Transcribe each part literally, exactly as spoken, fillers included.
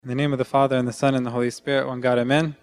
In the name of the Father, and the Son, and the Holy Spirit, one God, Amen.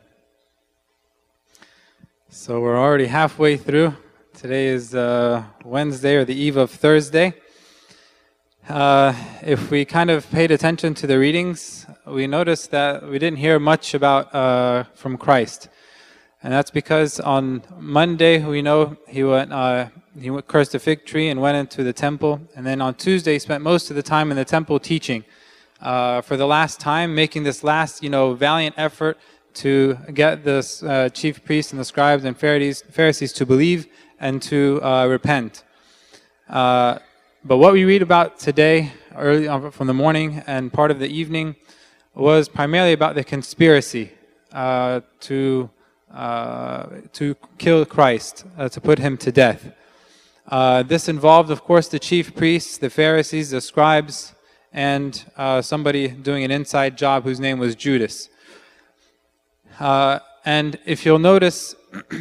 So we're already halfway through. Today is uh, Wednesday, or the eve of Thursday. Uh, if we kind of paid attention to the readings, we noticed that we didn't hear much about uh, from Christ. And that's because on Monday, we know he went, uh, he went, cursed a fig tree and went into the temple. And then on Tuesday, he spent most of the time in the temple teaching. Uh, for the last time, making this last, you know, valiant effort to get the uh, chief priests and the scribes and Pharisees, Pharisees to believe and to uh, repent. Uh, but what we read about today, early on from the morning and part of the evening, was primarily about the conspiracy uh, to uh, to kill Christ, uh, to put him to death. Uh, this involved, of course, the chief priests, the Pharisees, the scribes, and uh, somebody doing an inside job whose name was Judas. Uh, and if you'll notice,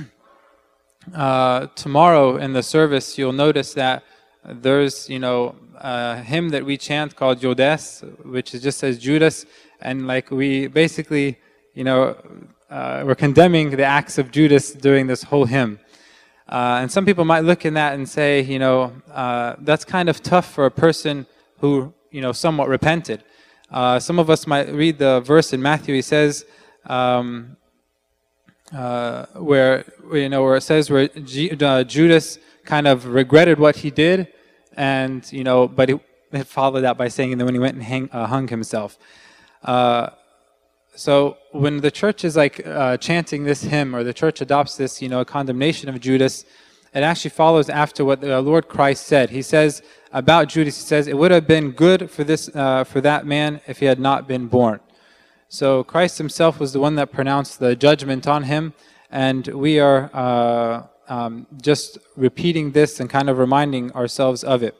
uh, tomorrow in the service, you'll notice that there's, you know, a hymn that we chant called Yodes, which is just says Judas, and like we basically, you know, uh, we're condemning the acts of Judas during this whole hymn. Uh, and some people might look in that and say, you know, uh, that's kind of tough for a person who you know, somewhat repented. Uh, some of us might read the verse in Matthew. He says, um, uh, where you know, where it says where G uh, Judas kind of regretted what he did, and you know, but it, it followed that by saying, and then when he went and hang, uh, hung himself. Uh, so when the church is like uh, chanting this hymn, or the church adopts this, you know, condemnation of Judas, it actually follows after what the Lord Christ said. He says about Judas, he says, it would have been good for this, uh, for that man if he had not been born. So Christ himself was the one that pronounced the judgment on him, and we are uh, um, just repeating this and kind of reminding ourselves of it.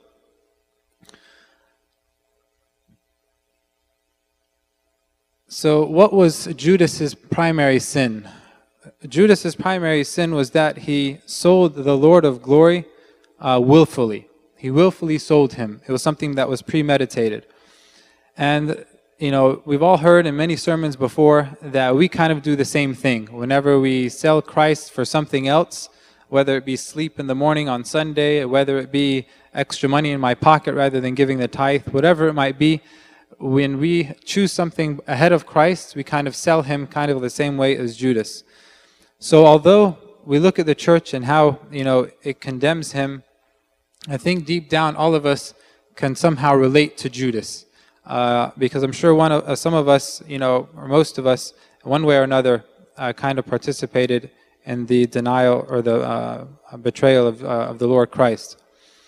So what was Judas's primary sin? Judas's primary sin was that he sold the Lord of glory uh, willfully. He willfully sold him. It was something that was premeditated. And, you know, we've all heard in many sermons before that we kind of do the same thing. Whenever we sell Christ for something else, whether it be sleep in the morning on Sunday, whether it be extra money in my pocket rather than giving the tithe, whatever it might be, when we choose something ahead of Christ, we kind of sell him kind of the same way as Judas. So although we look at the church and how, you know, it condemns him, I think deep down all of us can somehow relate to Judas. Uh, because I'm sure one of, uh, some of us, you know, or most of us, one way or another, uh, kind of participated in the denial or the uh, betrayal of, uh, of the Lord Christ.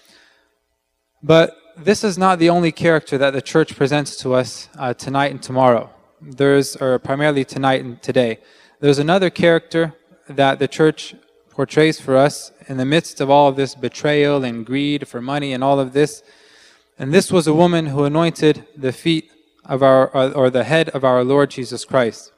But this is not the only character that the church presents to us uh, tonight and tomorrow. There's, or primarily tonight and today. There's another character that the church portrays for us in the midst of all of this betrayal and greed for money and all of this. And this was a woman who anointed the feet of our, or the head of our Lord Jesus Christ.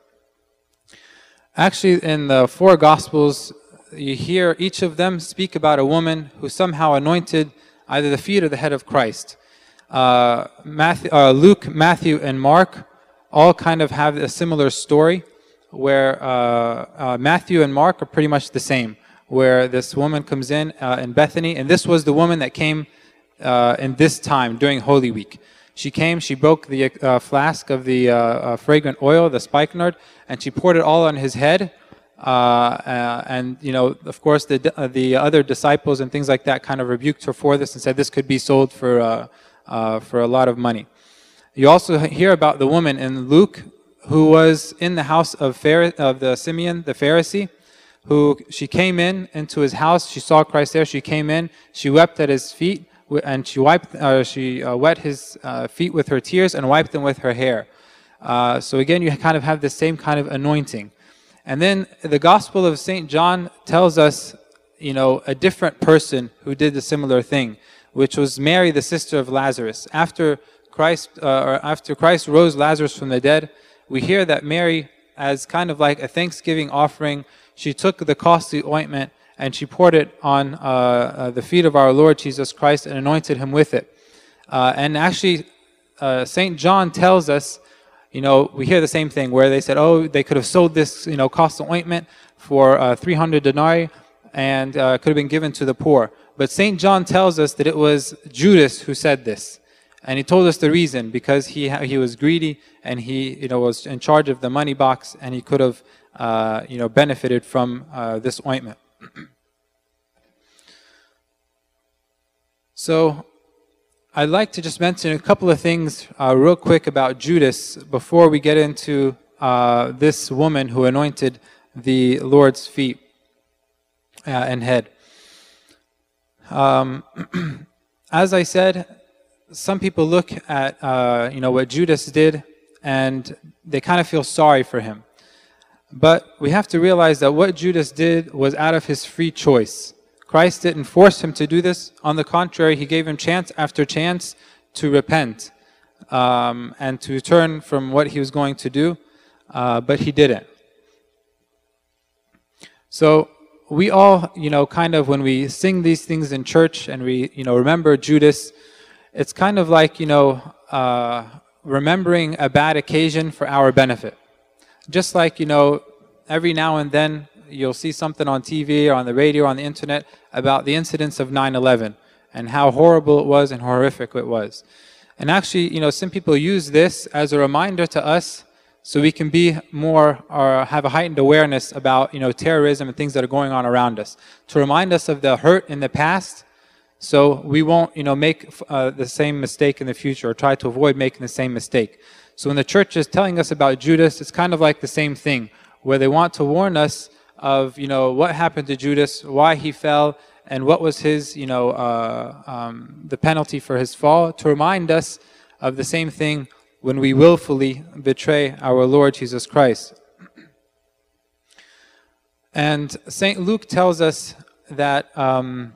Actually, in the four Gospels, you hear each of them speak about a woman who somehow anointed either the feet or the head of Christ. Uh, Matthew, uh, Luke, Matthew, and Mark all kind of have a similar story, where uh, uh, Matthew and Mark are pretty much the same, where this woman comes in uh, in Bethany, and this was the woman that came uh, in this time during Holy Week. She came, she broke the uh, flask of the uh, uh, fragrant oil, the spikenard, and she poured it all on his head. Uh, uh, and, you know, of course, the, uh, the other disciples and things like that kind of rebuked her for this and said this could be sold for, uh, uh, for a lot of money. You also hear about the woman in Luke, who was in the house of, Phar of the Simeon, the Pharisee, who she came in into his house. She saw Christ there. She came in. She wept at his feet, and she wiped. Uh, she uh, wet his uh, feet with her tears and wiped them with her hair. Uh, so again, you kind of have the same kind of anointing. And then the Gospel of Saint John tells us, you know, a different person who did a similar thing, which was Mary, the sister of Lazarus. After Christ, uh, or after Christ rose Lazarus from the dead, we hear that Mary, as kind of like a thanksgiving offering, she took the costly ointment and she poured it on uh, uh, the feet of our Lord Jesus Christ and anointed him with it. Uh, and actually, uh, Saint John tells us you know, we hear the same thing where they said, oh, they could have sold this, you know, costly ointment for uh, three hundred denarii and uh, could have been given to the poor. But Saint John tells us that it was Judas who said this. And he told us the reason, because he he was greedy and he you know was in charge of the money box, and he could have uh, you know benefited from uh, this ointment. So I'd like to just mention a couple of things uh, real quick about Judas before we get into uh, this woman who anointed the Lord's feet uh, and head. Um, as I said, some people look at uh, you know what Judas did and they kind of feel sorry for him. But we have to realize that what Judas did was out of his free choice. Christ didn't force him to do this. On the contrary, he gave him chance after chance to repent um, and to turn from what he was going to do, uh, but he didn't. So we all, you know, kind of when we sing these things in church and we, you know, remember Judas, it's kind of like, you know, uh, remembering a bad occasion for our benefit. Just like, you know, every now and then you'll see something on T V or on the radio or on the internet about the incidents of nine eleven and how horrible it was and horrific it was. And actually, you know, some people use this as a reminder to us so we can be more or have a heightened awareness about, you know, terrorism and things that are going on around us. To remind us of the hurt in the past, so we won't, you know, make uh, the same mistake in the future or try to avoid making the same mistake. So when the church is telling us about Judas, it's kind of like the same thing, where they want to warn us of, you know, what happened to Judas, why he fell, and what was his, you know, uh, um, the penalty for his fall, to remind us of the same thing when we willfully betray our Lord Jesus Christ. And Saint Luke tells us that um,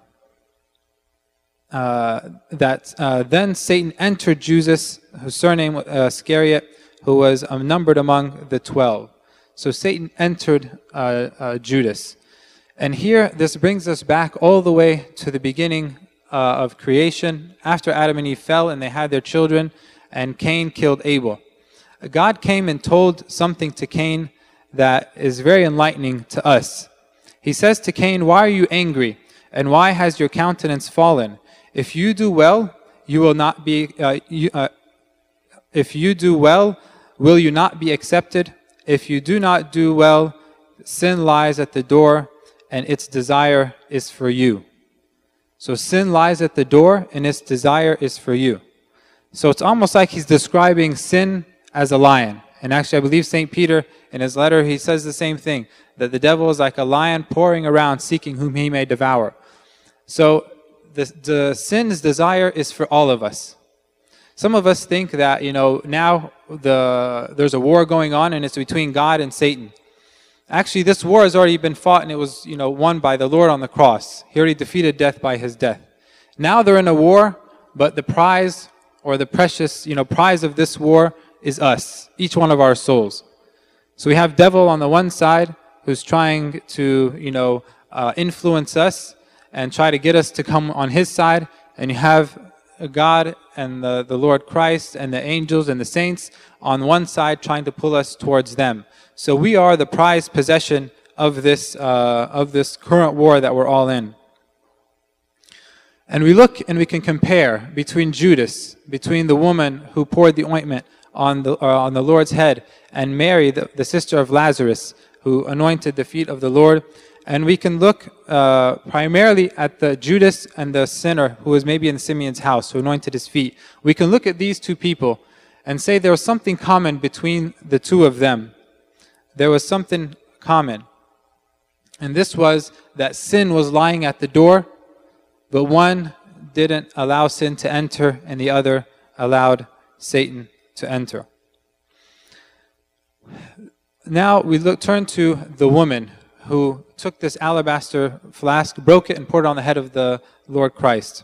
uh, that uh, then Satan entered Judas, whose surname was uh, Iscariot, who was um, numbered among the twelve. So Satan entered uh, uh, Judas. And here, this brings us back all the way to the beginning uh, of creation, after Adam and Eve fell and they had their children, and Cain killed Abel. God came and told something to Cain that is very enlightening to us. He says to Cain, "Why are you angry? And why has your countenance fallen? If you do well, you will not be, uh, you, uh, if you do well, will you not be accepted? If you do not do well, sin lies at the door, and its desire is for you." So sin lies at the door, and its desire is for you. So it's almost like he's describing sin as a lion. And actually, I believe Saint Peter, in his letter, he says the same thing, that the devil is like a lion pouring around, seeking whom he may devour. So the, the sin's desire is for all of us. Some of us think that, you know, now the there's a war going on and it's between God and Satan. Actually, this war has already been fought and it was, you know, won by the Lord on the cross. He already defeated death by his death. Now they're in a war, but the prize or the precious, you know, prize of this war is us, each one of our souls. So we have devil on the one side who's trying to, you know, uh, influence us and try to get us to come on his side, and you have God and the, the Lord Christ and the angels and the saints on one side trying to pull us towards them. So we are the prized possession of this, uh, of this current war that we're all in. And we look and we can compare between Judas, between the woman who poured the ointment on the, uh, on the Lord's head, and Mary, the, the sister of Lazarus, who anointed the feet of the Lord. And we can look uh, primarily at the Judas and the sinner who was maybe in Simeon's house, who anointed his feet. We can look at these two people and say there was something common between the two of them. There was something common. And this was that sin was lying at the door, but one didn't allow sin to enter and the other allowed Satan to enter. Now we look, turn to the woman who took this alabaster flask, broke it, and poured it on the head of the Lord Christ.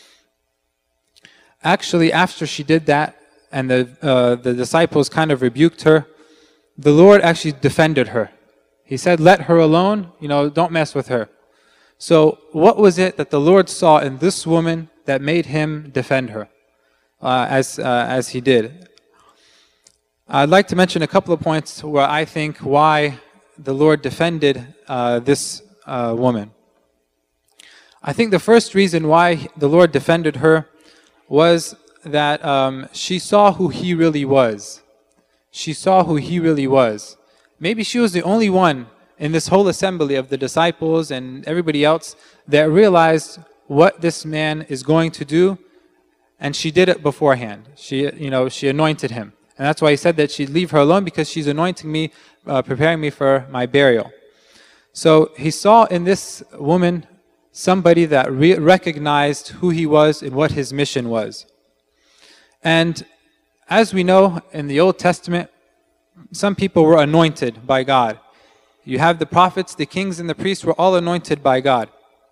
Actually, after she did that, and the, uh, the disciples kind of rebuked her, the Lord actually defended her. He said, "Let her alone, you know, don't mess with her." So what was it that the Lord saw in this woman that made him defend her uh, as, uh, as he did? I'd like to mention a couple of points where I think why the Lord defended uh, this uh, woman. I think the first reason why the Lord defended her was that um, she saw who He really was. She saw who He really was. Maybe she was the only one in this whole assembly of the disciples and everybody else that realized what this man is going to do, and she did it beforehand. She, you know, she anointed him. And that's why He said that she'd leave her alone, because she's anointing me, uh, preparing me for my burial. So He saw in this woman somebody that re recognized who He was and what His mission was. And as we know, in the Old Testament, some people were anointed by God. You have the prophets, the kings, and the priests were all anointed by God.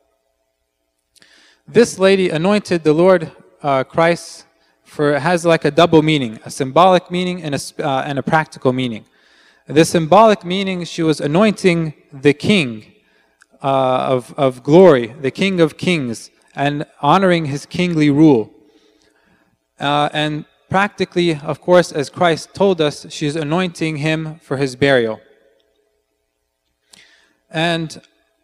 This lady anointed the Lord uh, Christ for, it has like a double meaning, a symbolic meaning and a, uh, and a practical meaning. The symbolic meaning, she was anointing the King uh, of, of glory, the King of kings, and honoring His kingly rule. Uh, and practically, of course, as Christ told us, she's anointing Him for His burial. And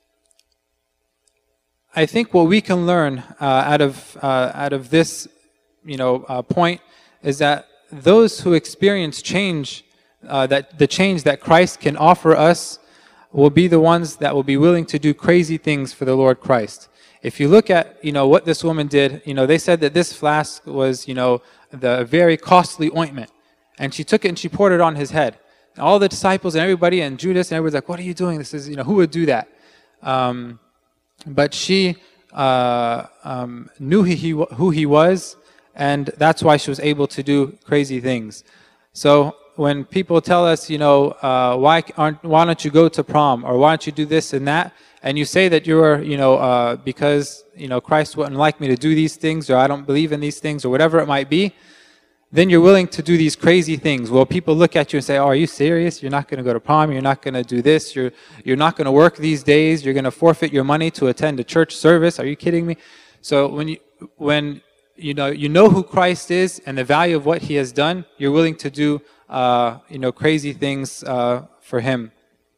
I think what we can learn uh, out of uh, out of this, you know, uh, point is that those who experience change, uh, that the change that Christ can offer us, will be the ones that will be willing to do crazy things for the Lord Christ. If you look at, you know, what this woman did, you know, they said that this flask was, you know, the very costly ointment, and she took it and she poured it on His head. All the disciples and everybody and Judas and everybody's like, what are you doing? This is, you know, who would do that? Um, but she uh, um, knew he, he, who He was, and that's why she was able to do crazy things. So when people tell us, you know, uh, why aren't, why don't you go to prom, or why don't you do this and that, and you say that you're, you know, uh, because, you know, Christ wouldn't like me to do these things, or I don't believe in these things, or whatever it might be, then you're willing to do these crazy things. Well, people look at you and say, oh, are you serious? You're not going to go to prom. You're not going to do this. You're, you're not going to work these days. You're going to forfeit your money to attend a church service. Are you kidding me? So when you, when, you know, you know who Christ is and the value of what He has done, you're willing to do, uh, you know, crazy things uh, for Him.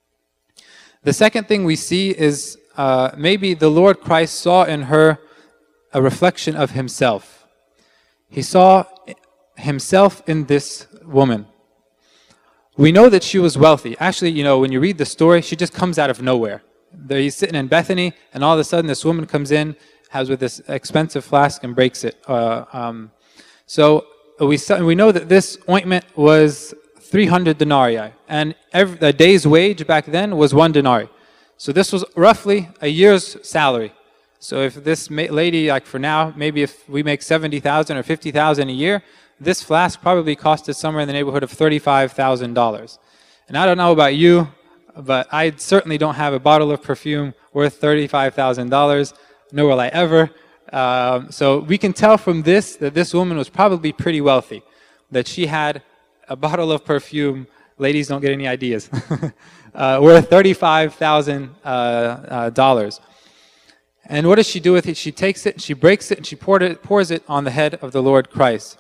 The second thing we see is uh, maybe the Lord Christ saw in her a reflection of Himself. He saw Himself in this woman. We know that she was wealthy. Actually, you know, when you read the story, she just comes out of nowhere. There, he's sitting in Bethany, and all of a sudden this woman comes in, has with this expensive flask, and breaks it. Uh, um, so we, we know that this ointment was three hundred denarii, and every, a day's wage back then was one denarii. So this was roughly a year's salary. So if this lady, like for now, maybe if we make seventy thousand or fifty thousand a year, this flask probably costed somewhere in the neighborhood of thirty-five thousand dollars. And I don't know about you, but I certainly don't have a bottle of perfume worth thirty-five thousand dollars, nor will I ever. Um, so we can tell from this that this woman was probably pretty wealthy, that she had a bottle of perfume, ladies don't get any ideas, uh, worth thirty-five thousand dollars. Uh, uh, and what does she do with it? She takes it, she breaks it, and she poured it, pours it on the head of the Lord Christ.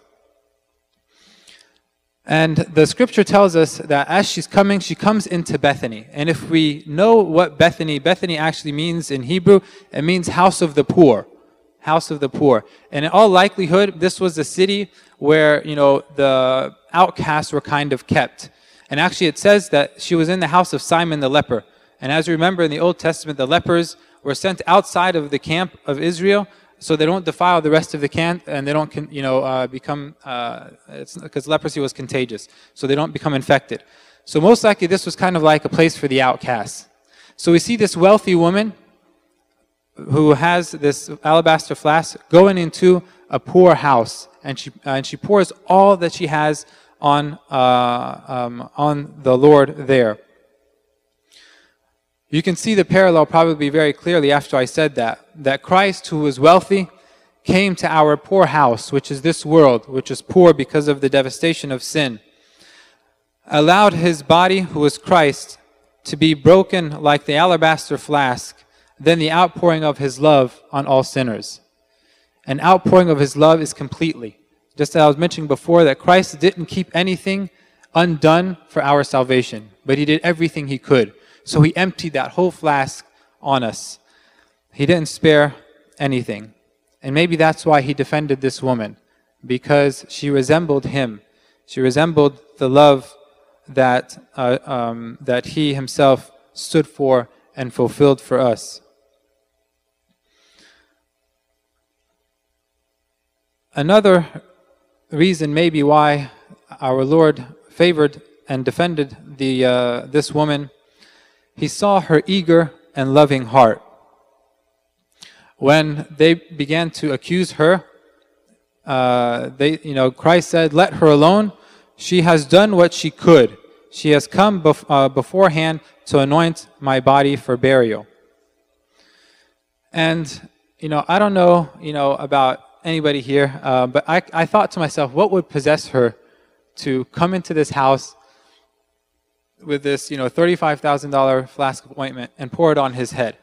And the scripture tells us that as she's coming, she comes into Bethany. And if we know what Bethany, Bethany actually means in Hebrew, it means house of the poor. House of the poor. And in all likelihood, this was a city where, you know, the outcasts were kind of kept. And actually it says that she was in the house of Simon the leper. And as you remember in the Old Testament, the lepers were sent outside of the camp of Israel so they don't defile the rest of the camp, and they don't, you know, uh, become, uh, it's because leprosy was contagious, so they don't become infected. So most likely this was kind of like a place for the outcasts. So we see this wealthy woman who has this alabaster flask going into a poor house, and she uh, and she pours all that she has on uh, um, on the Lord there. You can see the parallel probably very clearly after I said that, that Christ, who was wealthy, came to our poor house, which is this world, which is poor because of the devastation of sin, allowed His body, who was Christ, to be broken like the alabaster flask, then the outpouring of His love on all sinners. An outpouring of His love is completely. Just as I was mentioning before, that Christ didn't keep anything undone for our salvation, but he did everything he could. So he emptied that whole flask on us. He didn't spare anything. And maybe that's why he defended this woman, because she resembled him. She resembled the love that, uh, um, that he himself stood for and fulfilled for us. Another reason maybe why our Lord favored and defended the, uh, this woman, he saw her eager and loving heart. When they began to accuse her, uh, they, you know, Christ said, "Let her alone. She has done what she could. She has come bef uh, beforehand to anoint my body for burial." And, you know, I don't know, you know, about anybody here, uh, but I, I thought to myself, what would possess her to come into this house with this, you know, thirty-five thousand dollar flask of ointment and pour it on his head?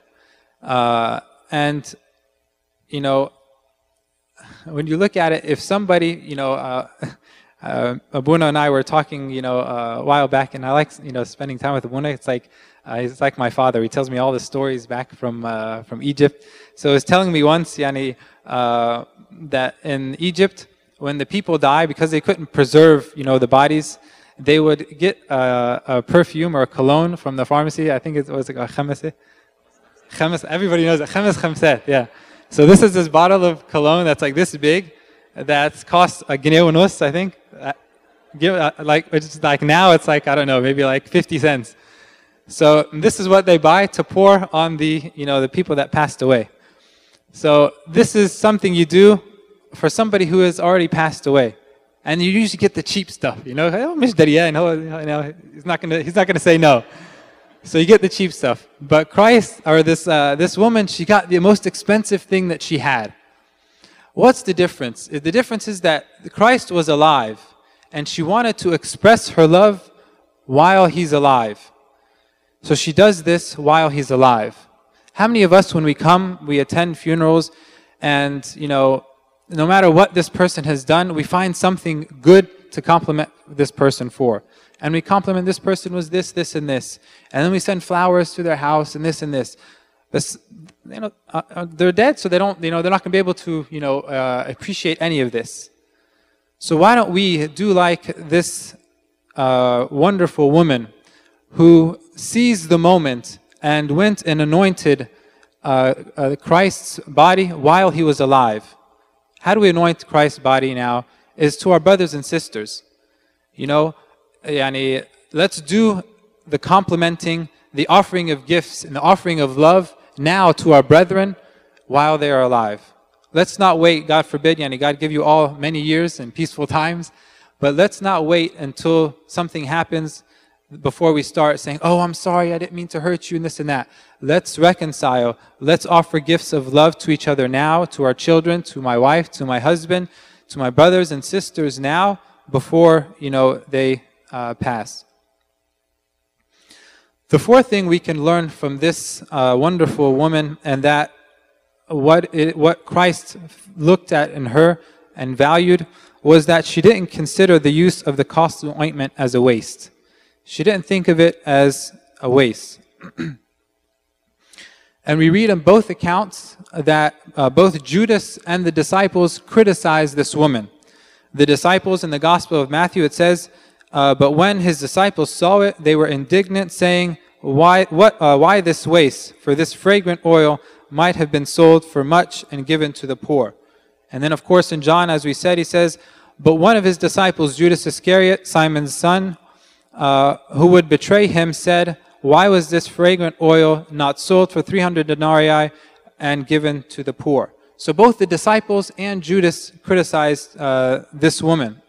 Uh, and, you know, when you look at it, if somebody, you know, uh, uh, Abuna and I were talking, you know, uh, a while back, and I like, you know, spending time with Abuna. It's like, uh, he's like my father. He tells me all the stories back from uh, from Egypt. So he was telling me once, yani, uh, that in Egypt, when the people die, because they couldn't preserve, you know, the bodies, they would get uh, a perfume or a cologne from the pharmacy. I think it was like a khamase. Khamis, everybody knows it. Khamis khamsat, yeah. So this is this bottle of cologne that's like this big, that costs a guinea unus, I think. Uh, give, uh, like, it's like now it's like, I don't know, maybe like fifty cents. So this is what they buy to pour on the, you know, the people that passed away. So this is something you do for somebody who has already passed away. And you usually get the cheap stuff, you know. Oh, Mish Dariya, you know, you know, he's not gonna, he's not gonna say no. So you get the cheap stuff. But Christ, or this, uh, this woman, she got the most expensive thing that she had. What's the difference? The difference is that Christ was alive, and she wanted to express her love while he's alive. So she does this while he's alive. How many of us, when we come, we attend funerals, and, you know, no matter what this person has done, we find something good to compliment this person for. And we compliment this person was this, this, and this. And then we send flowers to their house and this and this. This, you know, uh, uh, they're dead, so they don't, you know, they're not going to be able to, you know, uh, appreciate any of this. So why don't we do like this uh, wonderful woman who seized the moment and went and anointed uh, uh, Christ's body while he was alive. How do we anoint Christ's body now? Is to our brothers and sisters. You know, yani, let's do the complimenting, the offering of gifts and the offering of love now to our brethren while they are alive. Let's not wait, God forbid, yani, God give you all many years and peaceful times, but let's not wait until something happens before we start saying, oh, I'm sorry, I didn't mean to hurt you and this and that. Let's reconcile. Let's offer gifts of love to each other now, to our children, to my wife, to my husband, to my brothers and sisters now, before, you know, they uh, pass. The fourth thing we can learn from this uh, wonderful woman, and that what, it, what Christ looked at in her and valued, was that she didn't consider the use of the costly ointment as a waste. She didn't think of it as a waste. And we read in both accounts that uh, both Judas and the disciples criticized this woman. The disciples in the Gospel of Matthew, it says, uh, but when his disciples saw it, they were indignant, saying, why, what, uh, why this waste? For this fragrant oil might have been sold for much and given to the poor. And then, of course, in John, as we said, he says, but one of his disciples, Judas Iscariot, Simon's son, Uh, who would betray him, said, why was this fragrant oil not sold for three hundred denarii and given to the poor? So both the disciples and Judas criticized uh, this woman.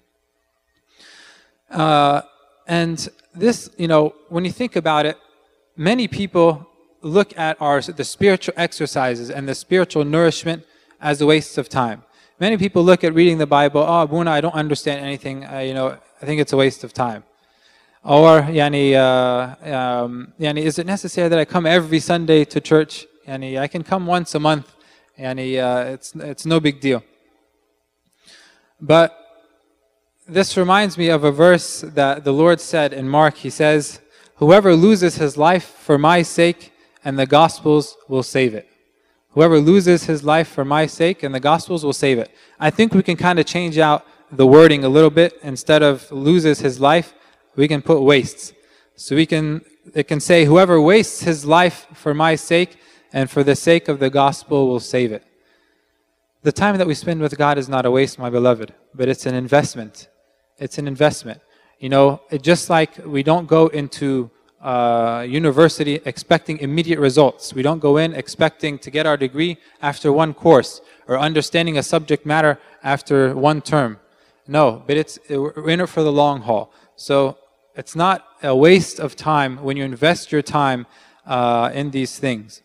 uh, and this, you know, when you think about it, many people look at our the spiritual exercises and the spiritual nourishment as a waste of time. Many people look at reading the Bible, oh, Abuna, I don't understand anything, uh, you know, I think it's a waste of time. Or, yani, uh, um, yani, is it necessary that I come every Sunday to church? Yani, I can come once a month. Yani, uh, it's, it's no big deal. But this reminds me of a verse that the Lord said in Mark. He says, "Whoever loses his life for my sake and the Gospels will save it." Whoever loses his life for my sake and the Gospels will save it. I think we can kind of change out the wording a little bit. Instead of loses his life, we can put wastes. So we can, it can say, whoever wastes his life for my sake and for the sake of the Gospel will save it. The time that we spend with God is not a waste, my beloved, but it's an investment. It's an investment. You know, it, just like we don't go into uh, university expecting immediate results. We don't go in expecting to get our degree after one course or understanding a subject matter after one term. No, but it's we're in it for the long haul. So it's not a waste of time when you invest your time uh, in these things.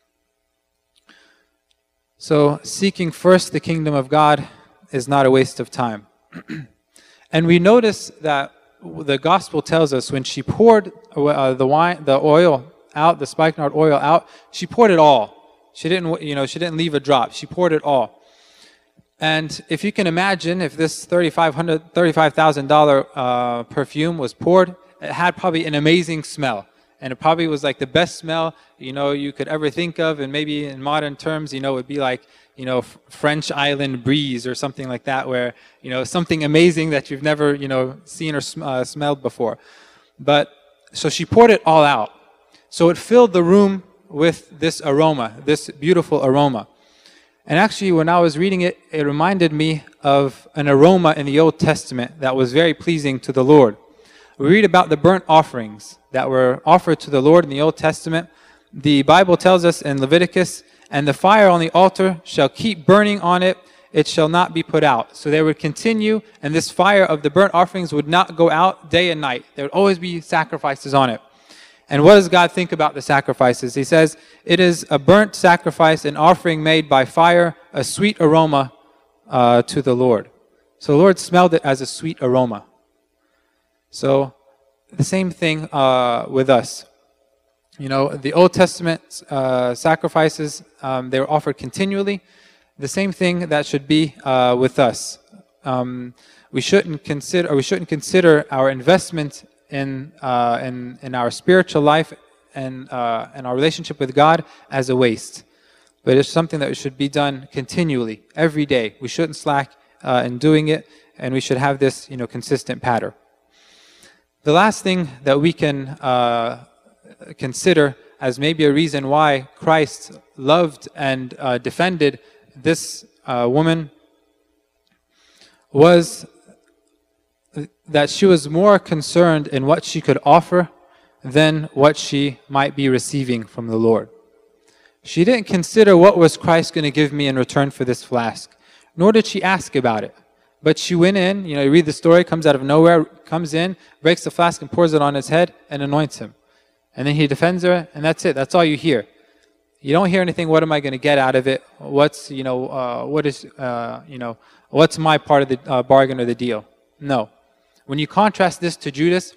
So seeking first the kingdom of God is not a waste of time. And we notice that the gospel tells us when she poured uh, the wine, the oil out, the spikenard oil out, she poured it all. She didn't, you know, she didn't leave a drop. She poured it all. And if you can imagine, if this thirty-five hundred, thirty-five thousand dollar uh, perfume was poured, it had probably an amazing smell. And it probably was like the best smell, you know, you could ever think of. And maybe in modern terms, you know, it would be like, you know, French island breeze or something like that, where, you know, something amazing that you've never, you know, seen or sm uh, smelled before. But, so she poured it all out. So it filled the room with this aroma, this beautiful aroma. And actually, when I was reading it, it reminded me of an aroma in the Old Testament that was very pleasing to the Lord. We read about the burnt offerings that were offered to the Lord in the Old Testament. The Bible tells us in Leviticus, "And the fire on the altar shall keep burning on it, it shall not be put out." So they would continue, and this fire of the burnt offerings would not go out day and night. There would always be sacrifices on it. And what does God think about the sacrifices? He says, "It is a burnt sacrifice, an offering made by fire, a sweet aroma uh, to the Lord." So the Lord smelled it as a sweet aroma. So the same thing uh, with us. You know, the Old Testament uh, sacrifices, um, they were offered continually. The same thing that should be uh, with us. Um, we shouldn't consider, or we shouldn't consider our investment in uh, in in our spiritual life and uh, and our relationship with God as a waste, but it's something that should be done continually, every day. We shouldn't slack uh, in doing it, and we should have this, you know, consistent pattern. The last thing that we can uh, consider as maybe a reason why Christ loved and uh, defended this uh, woman was that she was more concerned in what she could offer than what she might be receiving from the Lord. She didn't consider what was Christ going to give me in return for this flask, nor did she ask about it. But she went in, you know, you read the story, comes out of nowhere, comes in, breaks the flask and pours it on his head and anoints him. And then he defends her, and that's it. That's all you hear. You don't hear anything, what am I going to get out of it? What's, you know, uh, what is, uh, you know, what's my part of the uh, bargain or the deal? No. When you contrast this to Judas,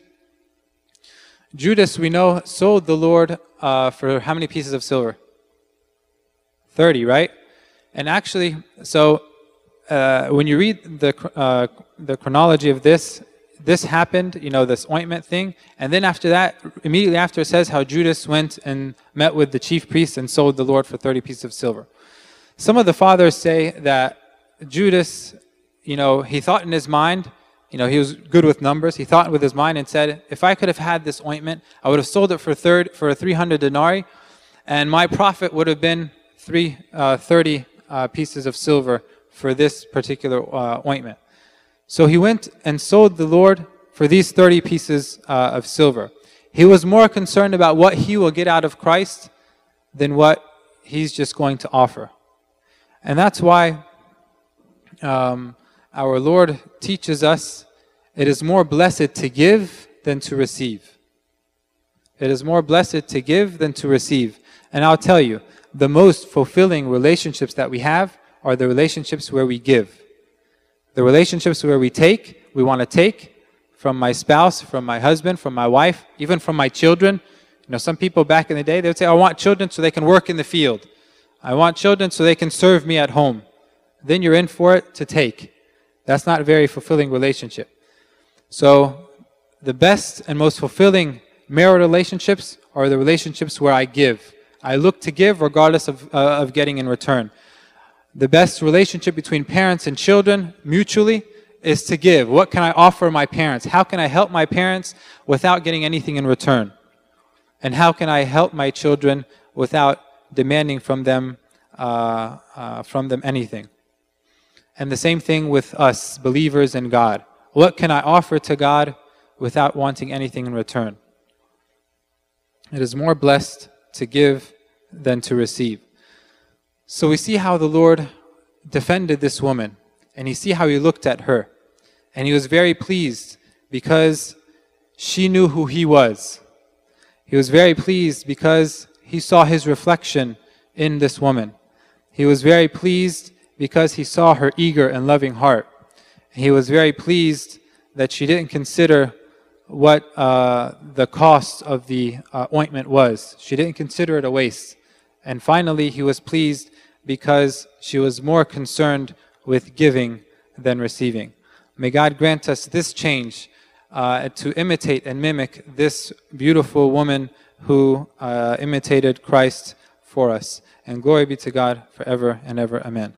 Judas, we know, sold the Lord uh, for how many pieces of silver? thirty, right? And actually, so uh, when you read the, uh, the chronology of this, this happened, you know, this ointment thing. And then after that, immediately after, it says how Judas went and met with the chief priests and sold the Lord for thirty pieces of silver. Some of the fathers say that Judas, you know, he thought in his mind, you know, he was good with numbers. He thought with his mind and said, if I could have had this ointment, I would have sold it for third for three hundred denarii, and my profit would have been three, uh, thirty uh, pieces of silver for this particular uh, ointment. So he went and sold the Lord for these thirty pieces uh, of silver. He was more concerned about what he will get out of Christ than what he's just going to offer. And that's why um, our Lord teaches us it is more blessed to give than to receive. It is more blessed to give than to receive. And I'll tell you, the most fulfilling relationships that we have are the relationships where we give. The relationships where we take, we want to take from my spouse, from my husband, from my wife, even from my children. You know, some people back in the day, they would say, I want children so they can work in the field. I want children so they can serve me at home. Then you're in for it to take. That's not a very fulfilling relationship. So the best and most fulfilling marital relationships are the relationships where I give. I look to give regardless of, uh, of getting in return. The best relationship between parents and children mutually is to give. What can I offer my parents? How can I help my parents without getting anything in return? And how can I help my children without demanding from them, uh, uh, from them anything? And the same thing with us, believers in God. What can I offer to God without wanting anything in return? It is more blessed to give than to receive. So we see how the Lord defended this woman, and you see how He looked at her. And He was very pleased because she knew who He was. He was very pleased because He saw His reflection in this woman. He was very pleased because He saw her eager and loving heart. He was very pleased that she didn't consider what uh, the cost of the uh, ointment was. She didn't consider it a waste. And finally, He was pleased because she was more concerned with giving than receiving. May God grant us this change uh, to imitate and mimic this beautiful woman who uh, imitated Christ for us. And glory be to God forever and ever. Amen.